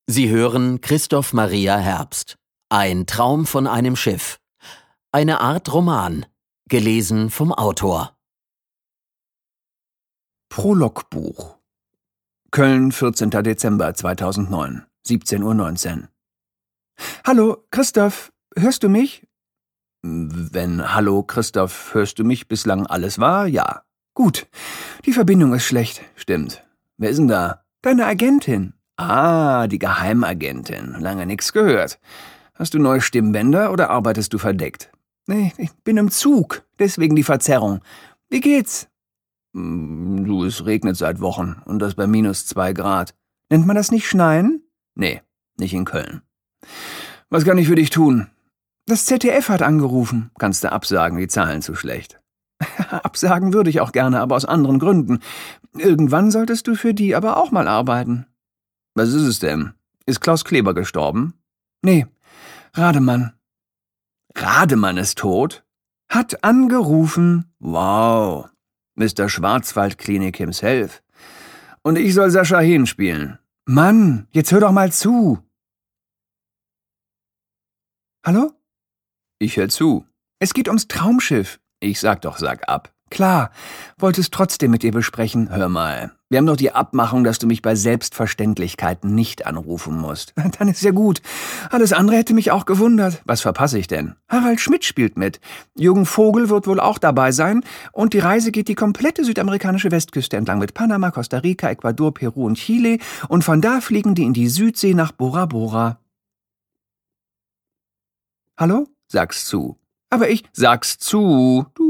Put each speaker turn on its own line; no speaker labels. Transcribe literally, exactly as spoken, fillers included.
Sie hören Christoph Maria Herbst. Ein Traum von einem Schiff. Eine Art Roman. Gelesen vom Autor.
Prologbuch. Köln, vierzehnter Dezember zweitausendneun, siebzehn Uhr neunzehn. Hallo, Christoph, hörst du mich? Wenn Hallo, Christoph, hörst du mich bislang alles war, ja. Gut, die Verbindung ist schlecht, stimmt. Wer ist denn da? Deine Agentin. Ah, die Geheimagentin. Lange nichts gehört. Hast du neue Stimmbänder oder arbeitest du verdeckt? Nee, ich bin im Zug, deswegen die Verzerrung. Wie geht's? Du, es regnet seit Wochen und das bei minus zwei Grad. Nennt man das nicht Schneien? Nee, nicht in Köln. Was kann ich für dich tun? Das Z D F hat angerufen. Kannst du absagen, die Zahlen zu schlecht. Absagen würde ich auch gerne, aber aus anderen Gründen. Irgendwann solltest du für die aber auch mal arbeiten. Was ist es denn? Ist Klaus Kleber gestorben? Nee, Rademann. Rademann ist tot? Hat angerufen. Wow. Mister Schwarzwaldklinik himself. Und ich soll Sascha Hehn spielen. Mann, jetzt hör doch mal zu. Hallo? Ich hör zu. Es geht ums Traumschiff. Ich sag doch, sag ab. Klar, wollte es trotzdem mit dir besprechen. Hör mal, wir haben doch die Abmachung, dass du mich bei Selbstverständlichkeiten nicht anrufen musst. Dann ist ja gut. Alles andere hätte mich auch gewundert. Was verpasse ich denn? Harald Schmidt spielt mit. Jürgen Vogel wird wohl auch dabei sein. Und die Reise geht die komplette südamerikanische Westküste entlang mit Panama, Costa Rica, Ecuador, Peru und Chile. Und von da fliegen die in die Südsee nach Bora Bora. Hallo? Sag's zu. Aber ich sag's zu. Du